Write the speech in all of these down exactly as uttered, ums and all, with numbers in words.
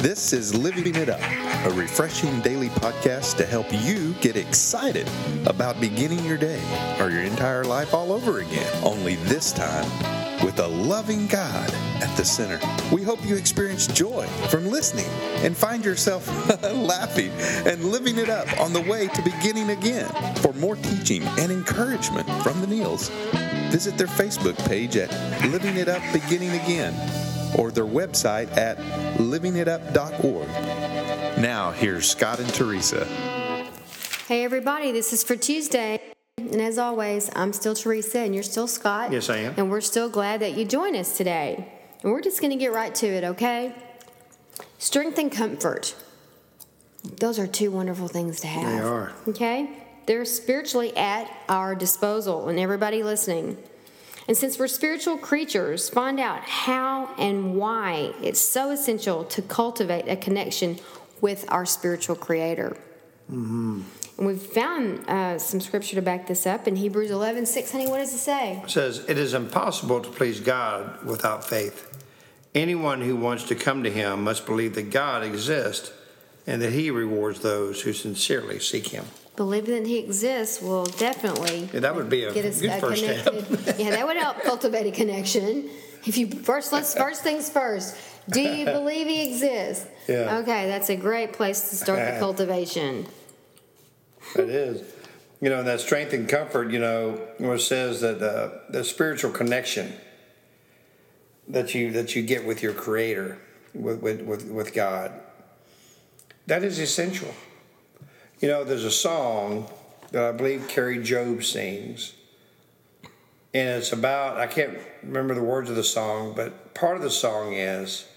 This is Living It Up, a refreshing daily podcast to help you get excited about beginning your day or your entire life all over again. Only this time with a loving God at the center. We hope you experience joy from listening and find yourself laughing and living it up on the way to beginning again. For more teaching and encouragement from the Neals, visit their Facebook page at Living It Up Beginning Again or their website at living it up dot org. Now, here's Scott and Teresa. Hey, everybody, this is for Tuesday. And as always, I'm still Teresa and you're still Scott. Yes, I am. And we're still glad that you join us today. And we're just going to get right to it, okay? Strength and comfort. Those are two wonderful things to have. They are. Okay? They're spiritually at our disposal, and everybody listening. And since we're spiritual creatures, find out how and why it's so essential to cultivate a connection with our spiritual Creator. Mm-hmm. And we've found uh, some scripture to back this up in Hebrews eleven six. Honey, what does it say? It says, "It is impossible to please God without faith. Anyone who wants to come to Him must believe that God exists and that He rewards those who sincerely seek Him." Believing that He exists will definitely Yeah, that would be a get us good uh, first connected. step. Yeah, that would help cultivate a connection. If you first, let's first things first. Do you believe He exists? Yeah. Okay, that's a great place to start the cultivation. It is. You know, that strength and comfort, you know, where it says that uh, the spiritual connection that you that you get with your Creator, with, with, with, with God, that is essential. You know, there's a song that I believe Carrie Job sings, and it's about, I can't remember the words of the song, but part of the song is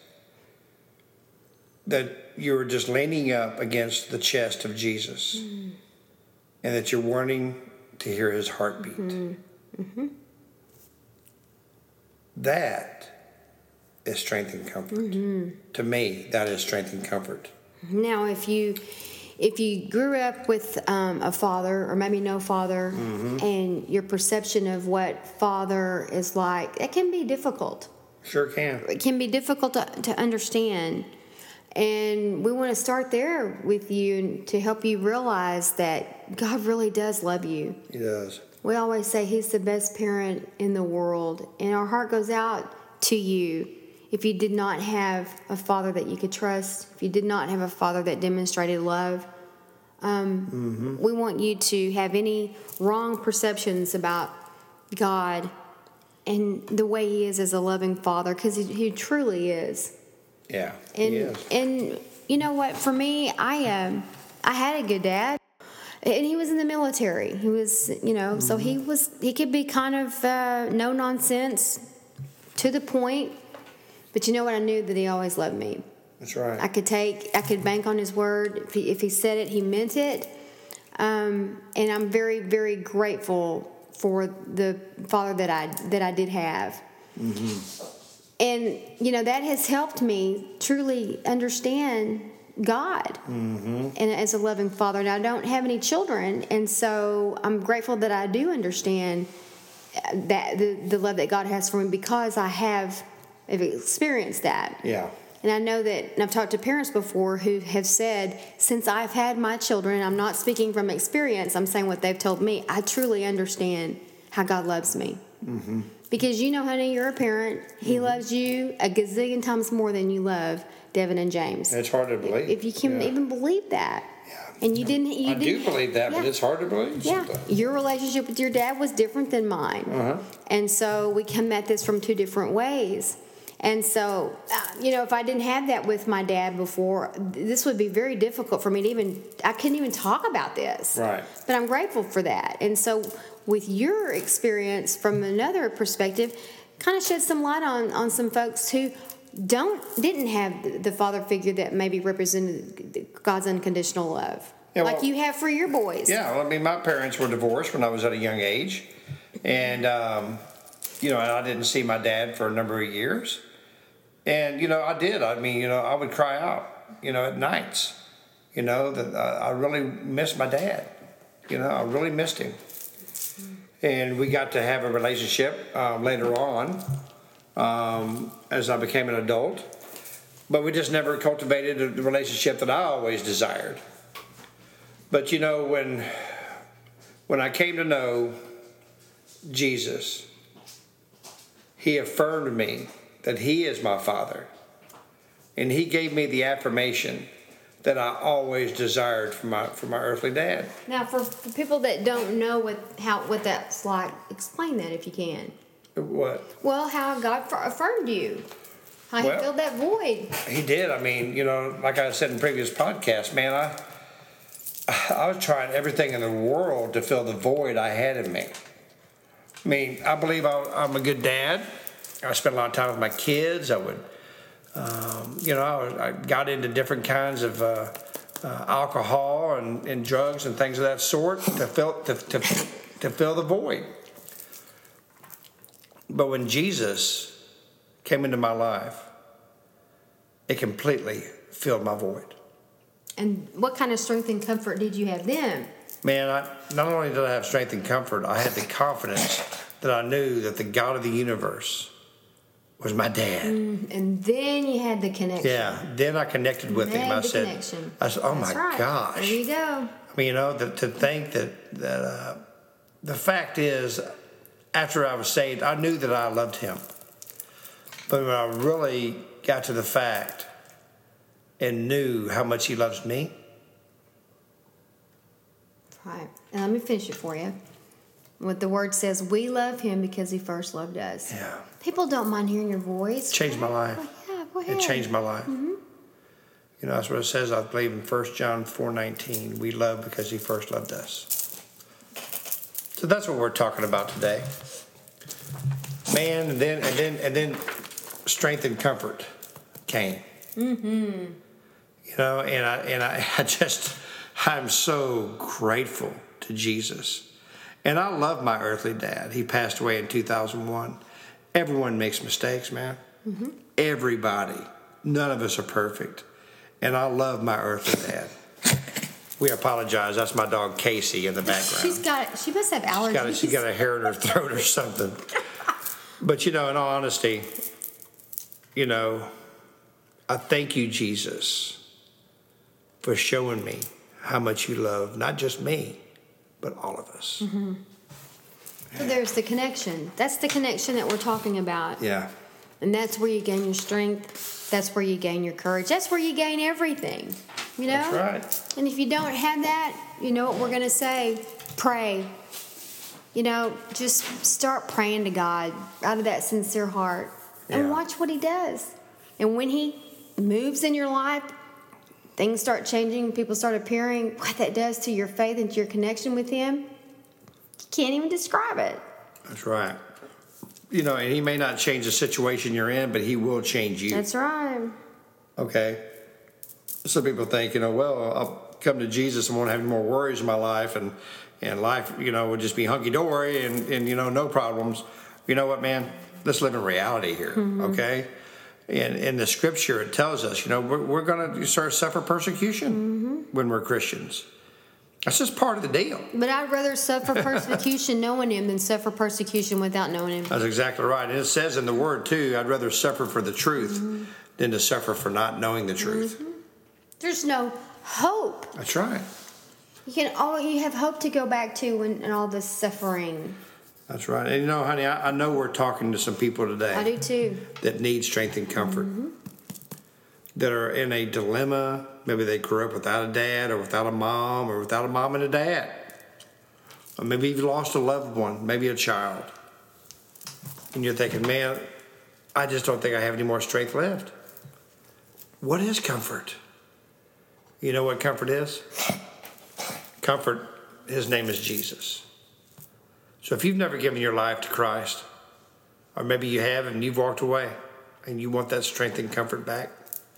that you're just leaning up against the chest of Jesus. Mm. And that you're wanting to hear His heartbeat. Mm-hmm. Mm-hmm. That is strength and comfort. Mm-hmm. To me, that is strength and comfort. Now, if you if you grew up with um, a father, or maybe no father, mm-hmm. and your perception of what father is like, it can be difficult. Sure can. It can be difficult to, to understand. And we want to start there with you to help you realize that God really does love you. He does. We always say He's the best parent in the world. And our heart goes out to you if you did not have a father that you could trust, if you did not have a father that demonstrated love. Um, mm-hmm. We want you to have any wrong perceptions about God and the way He is as a loving father, because he, he truly is. Yeah, and he is. And you know what? For me, I um, I had a good dad, and he was in the military. He was, you know, mm-hmm. so he was he could be kind of uh, no nonsense, to the point. But you know what? I knew that he always loved me. That's right. I could take, I could bank on his word. If he, if he said it, he meant it. Um, and I'm very, very grateful for the father that I that I did have. Mm-hmm. And, you know, that has helped me truly understand God mm-hmm. and as a loving father. Now, I don't have any children, and so I'm grateful that I do understand that the, the love that God has for me, because I have experienced that. Yeah. And I know that, and I've talked to parents before who have said, since I've had my children, I'm not speaking from experience, I'm saying what they've told me, I truly understand how God loves me. Mm-hmm. Because you know, honey, you're a parent. He mm-hmm. loves you a gazillion times more than you love Devin and James. It's hard to believe. If you can yeah. even believe that. Yeah. And you didn't. You I didn't, do believe that, yeah. but it's hard to believe Yeah. sometimes. Your relationship with your dad was different than mine. Uh-huh. And so we come at this from two different ways. And so, uh, you know, if I didn't have that with my dad before, this would be very difficult for me to even, I couldn't even talk about this. Right. But I'm grateful for that. And so with your experience from another perspective, kind of shed some light on, on some folks who don't didn't have the father figure that maybe represented God's unconditional love. Yeah, well, like you have for your boys. Yeah, well, I mean, my parents were divorced when I was at a young age. And, um, you know, and I didn't see my dad for a number of years. And, you know, I did. I mean, you know, I would cry out, you know, at nights, you know, that I really missed my dad. You know, I really missed him. And we got to have a relationship uh, later on um, as I became an adult. but we just never cultivated a relationship that I always desired. But you know, when when I came to know Jesus, he affirmed me that he is my Father. And he gave me the affirmation that I always desired from my from my earthly dad. Now, for, for people that don't know what how what that's like, explain that if you can. What? Well, how God affirmed you, how Well, he filled that void. He did. I mean, you know, like I said in previous podcasts, man, I I was trying everything in the world to fill the void I had in me. I mean, I believe I, I'm a good dad. I spent a lot of time with my kids. I would, um, you know, I, was, I got into different kinds of uh, uh, alcohol and, and drugs and things of that sort to fill to, to to fill the void. But when Jesus came into my life, it completely filled my void. And what kind of strength and comfort did you have then? Man, I, not only did I have strength and comfort, I had the confidence that I knew that the God of the universe was my dad. Mm, and then you had the connection. Yeah, then I connected with You him. had I the said, connection. I said, oh That's my right. gosh. There you go. I mean, you know, the, to think that, that uh, the fact is, after I was saved, I knew that I loved him. But when I really got to the fact and knew how much he loves me. Right. And let me finish it for you. What the word says, we love him because he first loved us. Yeah. People don't mind hearing your voice. Changed my life. Oh, yeah, go ahead. It changed my life. Mm-hmm. You know, that's what it says, I believe, in First John four nineteen. We love because he first loved us. So that's what we're talking about today. Man, and then and then and then strength and comfort came. Mm-hmm. You know, and I and I, I just I'm so grateful to Jesus. And I love my earthly dad. He passed away in two thousand one. Everyone makes mistakes, man. Mm-hmm. Everybody. None of us are perfect. And I love my earthly dad. We apologize. That's my dog Casey in the background. She's got. She must have allergies. She's got a, she got a hair in her throat or something. But you know, in all honesty, you know, I thank you, Jesus, for showing me how much you love not just me, but all of us. Mm-hmm. So there's the connection. That's the connection that we're talking about. Yeah. And that's where you gain your strength. That's where you gain your courage. That's where you gain everything. You know? That's right. And if you don't have that, you know what we're going to say? Pray. You know, just start praying to God out of that sincere heart. And Yeah. watch what he does. And when he moves in your life, things start changing, people start appearing. What that does to your faith and to your connection with him, you can't even describe it. That's right. You know, and he may not change the situation you're in, but he will change you. That's right. Okay. Some people think, you know, well, I'll come to Jesus and won't have any more worries in my life, and, and life, you know, will just be hunky-dory and, and, you know, no problems. You know what, man? Let's live in reality here, mm-hmm. okay? In, in the scripture, it tells us, you know, we're, we're going to start suffer persecution mm-hmm. when we're Christians. That's just part of the deal. But I'd rather suffer persecution knowing him than suffer persecution without knowing him. That's exactly right. And it says in the word, too, I'd rather suffer for the truth mm-hmm. than to suffer for not knowing the truth. Mm-hmm. There's no hope. That's right. You can all you have hope to go back to in, in all this suffering. That's right. And you know, honey, I, I know we're talking to some people today. I do too. That need strength and comfort. Mm-hmm. That are in a dilemma. Maybe they grew up without a dad or without a mom or without a mom and a dad. Or maybe you've lost a loved one, maybe a child. And you're thinking, man, I just don't think I have any more strength left. What is comfort? You know what comfort is? Comfort, his name is Jesus. So if you've never given your life to Christ, or maybe you have and you've walked away and you want that strength and comfort back,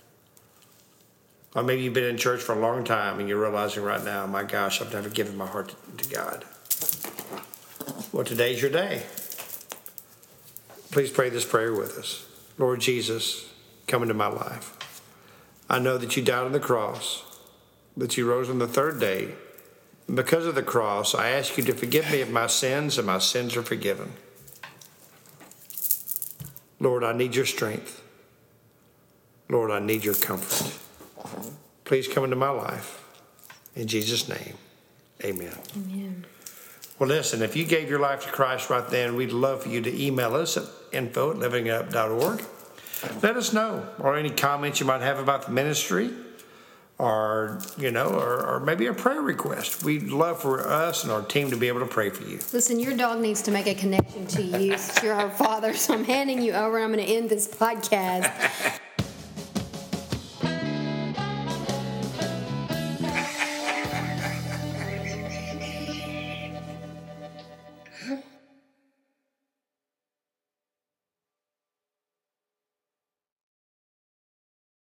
or maybe you've been in church for a long time and you're realizing right now, my gosh, I've never given my heart to, to God. Well, today's your day. Please pray this prayer with us. Lord Jesus, come into my life. I know that you died on the cross, that you rose on the third day. And because of the cross, I ask you to forgive me of my sins, and my sins are forgiven. Lord, I need your strength. Lord, I need your comfort. Please come into my life. In Jesus' name, amen. Amen. Well, listen, if you gave your life to Christ right then, we'd love for you to email us at info at living up dot org. Let us know, or any comments you might have about the ministry, or, you know, or, or maybe a prayer request. We'd love for us and our team to be able to pray for you. Listen, your dog needs to make a connection to you. You're our father, so I'm handing you over. I'm going to end this podcast.